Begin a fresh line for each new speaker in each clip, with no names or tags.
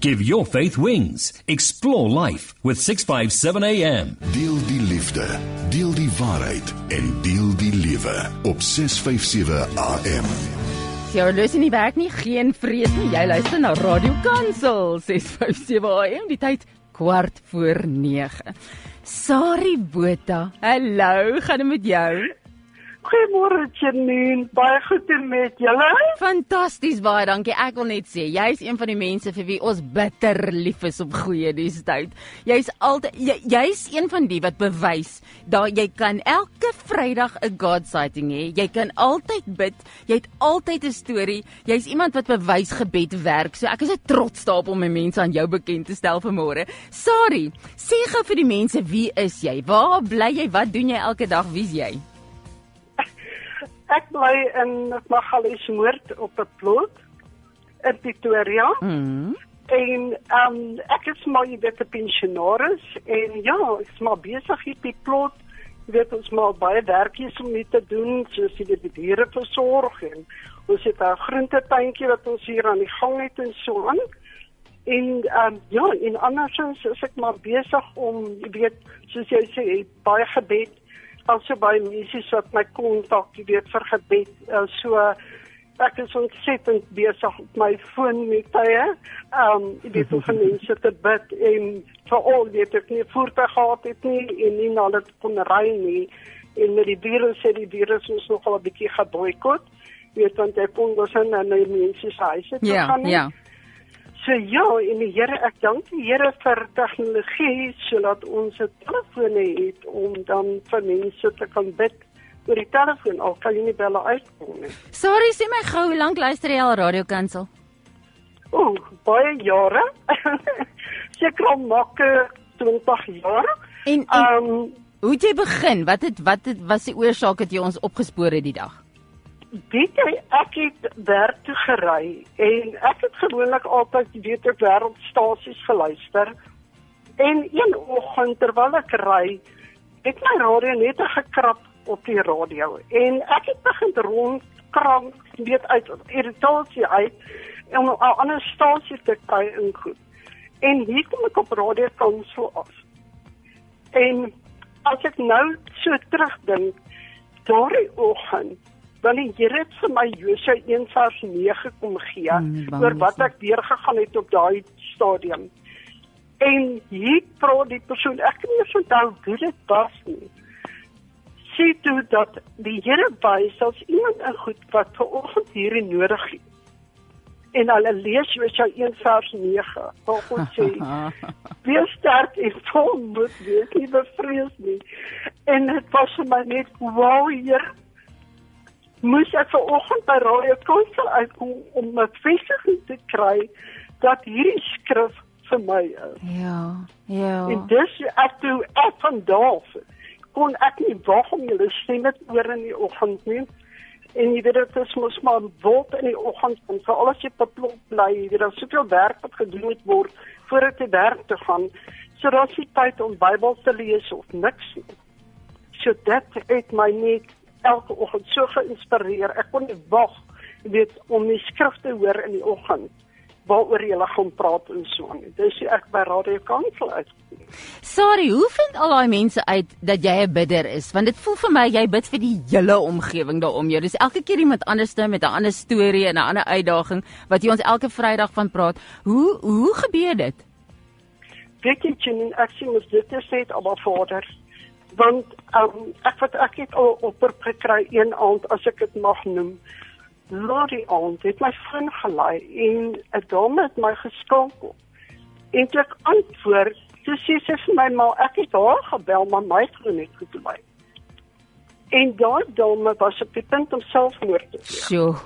Give your faith wings. Explore life with 657 AM.
Deel die liefde, deel die waarheid en deel die lewe op 657 AM.
Jou horlosie nie werk nie, geen vrees nie. Jy luister na Radio Kansel 657 AM, die tyd 8:45. Sari Botha, hallo, gaan dit met jou?
Goeiemôre Janine, baie goed en met julle?
Fantasties, baie dankie. Ek wil net sê, jy is een van die mense vir wie ons bitter lief is op goeie nuustyd. Jy's altyd jy's een van die wat bewys dat jy kan elke Vrydag 'n God sighting hê. Jy kan altyd bid, jy het altyd 'n storie. Jy's iemand wat bewys gebed werk. So ek is trots daarop om my mense aan jou bekend te stel vanmôre. Sari, sê gou vir die mense, wie is jy? Waar bly jy? Wat doen jy elke dag? Wie's jy?
Ek bly in Magaliesmoort op 'n plot in Pretoria. En ek is maar jy weet 'n pensionaris en ja, ek is maar besig hier op die plot. Jy weet ons maar baie werkies om mee te doen, soos die diere versorg en ons het 'n groentetuintjie wat ons hier aan die gang het en so aan. En ja, en andersins is ek maar besig om jy weet, soos jy sê, baie gebed. Also baie mense wat my kontak, jy weet, vir gebed. So ek is ontsettend besig op my foon met tye. Jy weet, om vir mense te bid en veral weet ek nie voertuig gehad het nie en nie na dit kon ry nie. En met die virus ons nogal 'n bietjie geboikot. Jy weet, want ek kon dus in die mense se huise te gaan.
Ja.
So ja, en die Here, ek dank die Here vir tegnologie, sodat ons 'n telefone het om dan vir mense te kan bid oor die telefoon, al kan jy nie belle uitkom nie.
Sorry, sê my gou, hoe lank luister jy al Radio Kansel?
Baie jare. Seker al makke 20 jaar.
En hoe het jy begin? Wat was die oorsaak dat jy ons opgespoor het die dag?
Weet jy, ek het werk toe gery en ek het gewoonlik altyd weet op wêreldstasies geluister. En een oggend terwyl ek ry, het my radio net gekrap op die radio en ek het begin rondkrang, weet uit irritasie uit om 'n ander stasie te kry en goed. En hier kom ek op Radio Kansel af. En as ek nou so terugdink, daardie oggend, want die Here het vir my Josua 1:9 kom gee, oor wat ek deurgegaan het op daai stadium. En hier praat die persoon, ek kan nie eens onthou wie dit was nie, sê toe dat die Here wys as iemand in goed wat vanoggend hierdie nodig het. En hulle lees Josua 1:9, waar God sê, wees sterk en vol moed, wees nie bevrees nie. En dit was vir my net, wow, Here, moes ek vanoggend by Radio Kansel uitkom om 'n bevestiging te kry dat hierdie skrif vir my is.
Ja.
En dis ek vandag kon ek nie wag om julle stemme te hoor in die oggend nie. En jy weet dit is mos maar wild in die oggend en veral as jy op 'n plot bly, jy weet daar's soveel werk wat gedoen moet word voordat jy werk te gaan. So daar's nie tyd om Bybel te lees of niks nie. So dit het my net elke oggend so geïnspireer. Ek kon nie wag, weet, om die skrif te hoor in die oggend waaroor jy gaan praat en so aan. Dis ek by Radio Kansel uit.
Sorry, hoe vind al daai mense uit dat jy 'n bidder is? Want dit voel vir my jy bid vir die hele omgewing daarom jou. Dis elke keer iemand anders met 'n ander storie en 'n ander uitdaging wat jy ons elke Vrydag van praat. Hoe gebeur dit?
Weet jy, Janine, ek sien ons dit net almal Vader. Want ek het al oproep gekry een aand, as ek dit mag noem. Daardie aand het my foon gelei en 'n dame het my geskakel. En toe ek antwoord, toe sê sy vir my, maar ek het haar gebel, maar my foon het gedooi. En daai dame was op die punt om selfmoord te pleeg.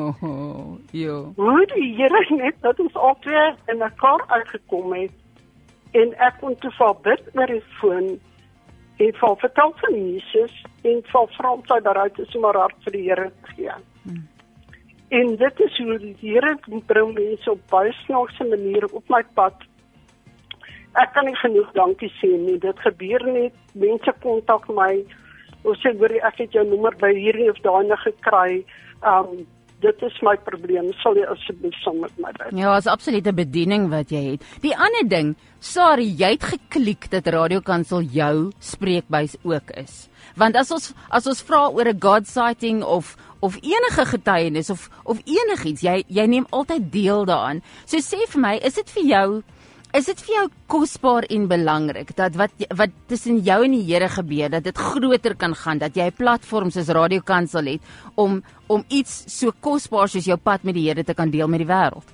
Hoe die Here net dat ons albei in mekaar uitgekom het en ek kon toeval bid oor die foon en van vertel van Jesus en van vra om sy bereid is om haar hart vir die Here te gee. En dit is hoe die Here bring mense op baie snaakse maniere op my pad. Ek kan nie genoeg dankie sê nie, dit gebeur net, mense kontak my, of sê, hoor, ek het jou nommer by hierdie of daai gekry, dit is my probleem. Sal jy asseblief saam met my bid?
Ja, is absolute bediening wat jy het. Die ander ding, sorry, jy het geklik dat Radio Kansel jou spreekbuis ook is. Want as ons vra oor 'n God sighting of enige getuienis of enigiets, jy neem altyd deel daaraan. So sê vir my, is dit vir jou kosbaar en belangrik dat wat tussen jou en die Here gebeur, dat dit groter kan gaan, dat jy 'n platform soos Radio Kansel het om iets so kosbaar soos jou pad met die Here te kan deel met die wêreld?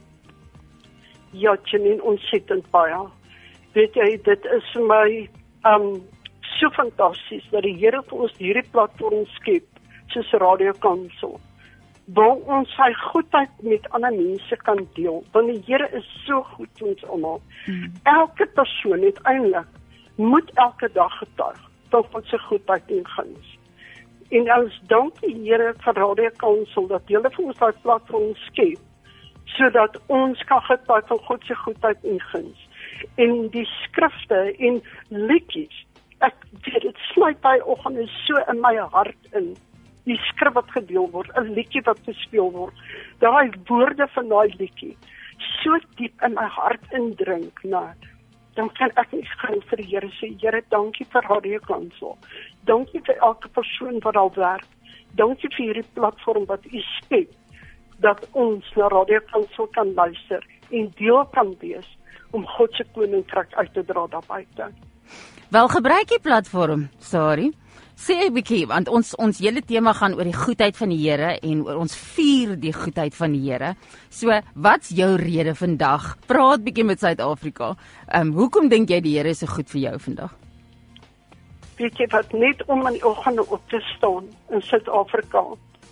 Ja, Janine, ontsettend baie. Weet jy, dit is vir my so fantasties dat die Here vir ons hierdie platform skep, soos Radio Kansel, waar ons sy goedheid met ander mense kan deel, want die Here is so goed vir ons almal. Elke persoon uiteindelik moet elke dag getuig van God se goedheid en guns. En ons dank die Here vir Radio Kansel dat hulle vir ons daai platform skep, sodat ons kan getuig van God se goedheid en guns. En die skrifte en liedjies, ek weet, dit sluit by oggend so in my hart in. Die skrif wat gedeel word, 'n liedjie wat gespeel word, daai woorde van daai liedjie, so diep in my hart indrink, dan kan ek nie gaan vir die Here sê, Here, dankie vir Radio Kansel. Dankie vir elke persoon wat al werk. Dankie vir hierdie platform wat u skep, dat ons na Radio Kansel kan luister en deel kan wees om God se koninkryk uit te dra daar buite.
Wel, gebruik die platform, sorry. Sê 'n bietjie, want ons hele tema gaan oor die goedheid van die Here en oor ons vier die goedheid van die Here. So, wat's jou rede vandag? Praat bietjie met Suid-Afrika. Hoekom dink jy die Here is so goed vir jou vandag?
Weet jy wat, net om in die oggende op te staan in Suid-Afrika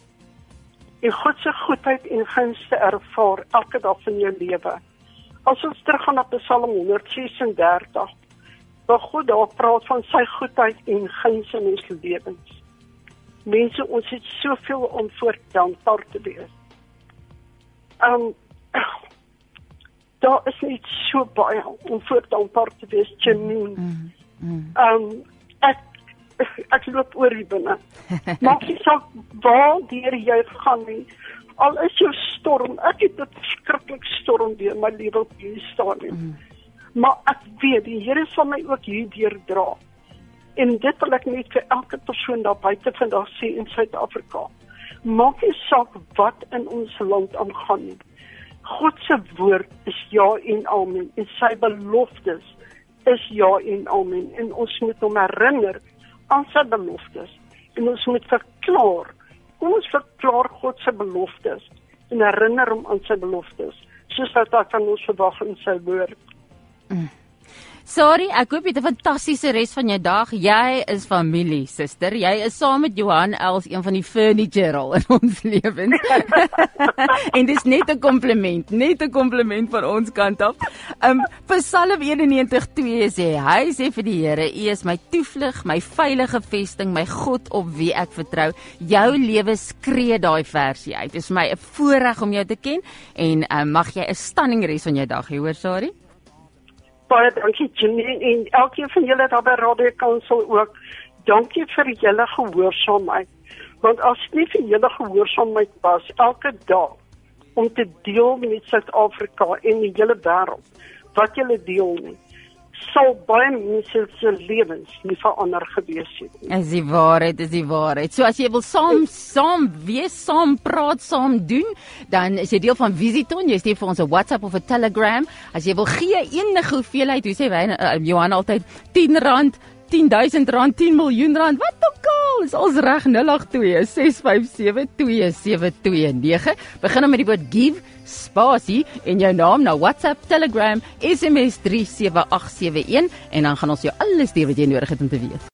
en God se goedheid en guns te ervaar elke dag van jou lewe. As ons teruggaan na Psalm 136, waar God daar praat van sy goedheid en guns in ons lewens. Mense, ons het soveel om voor dankbaar te wees. Daar is net so baie om voor dankbaar te wees, Janine. Ek loop oor hier binne. Maak nie saak waar deur jy gaan nie. Al is jou storm, ek het dit verskriklik storm deur my lewe op hierdie stadium. Maar ek weet, die Here sal my ook hierdeur dra. En dit wil ek net vir elke persoon daar buite vandag sê in Suid-Afrika. Maak nie saak wat in ons land aangaan nie. God se woord is ja en amen. En sy beloftes is ja en amen. En ons moet hom herinner aan sy beloftes. En ons moet verklaar. Kom ons verklaar God se beloftes en herinner hom aan sy beloftes. Soos wat hy van ons verwag in sy woord.
Sorry, ek hoop jy het 'n fantastiese res van jou dag. Jy is familie, suster. Jy is saam met Johan Els een van die furniture al in ons lewens. En dis net 'n kompliment van ons kant af. Psalm 91:2 sê, hy sê vir die Here, U is my toevlug, my veilige vesting, my God op wie ek vertrou. Jou lewe skree daai versie uit. Dit is vir my 'n voorreg om jou te ken en mag jy 'n stunning res van jou dag hê, hoor, sorry.
Baie dankie, Janine, en elkeen van julle daar by Radio Kansel ook. Dankie vir julle gehoorsaamheid. Want as nie vir julle gehoorsaamheid was, elke dag, om te deel met Suid-Afrika en die hele wêreld, wat julle deel nie, sal baie mense se lewens nie verander gewees het nie.
Is die waarheid. So as jy wil saam wees, saam praat, saam doen, dan is jy deel van Visiton. Jy stuur vir ons 'n WhatsApp of 'n Telegram. As jy wil gee enige hoeveelheid, hoe sê Johan altyd, R10, R10,000, R10 miljoen, wat ook al, is ons reg. 082-657-2729. Begin dan met die woord give, spasie en jou naam na WhatsApp, Telegram, SMS 37871 en dan gaan ons jou alles stuur wat jy nodig het om te weet.